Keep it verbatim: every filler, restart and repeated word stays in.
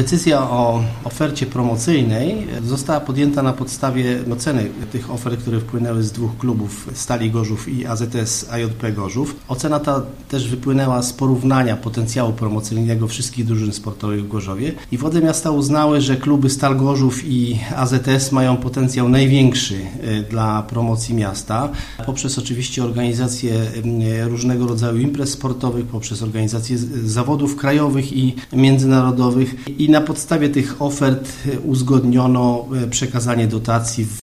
Decyzja o ofercie promocyjnej została podjęta na podstawie oceny tych ofert, które wpłynęły z dwóch klubów, Stali Gorzów i A Z S A J P Gorzów. Ocena ta też wypłynęła z porównania potencjału promocyjnego wszystkich drużyn sportowych w Gorzowie i władze miasta uznały, że kluby Stal Gorzów i A Z S mają potencjał największy dla promocji miasta, poprzez oczywiście organizację różnego rodzaju imprez sportowych, poprzez organizację zawodów krajowych i międzynarodowych i na podstawie tych ofert uzgodniono przekazanie dotacji w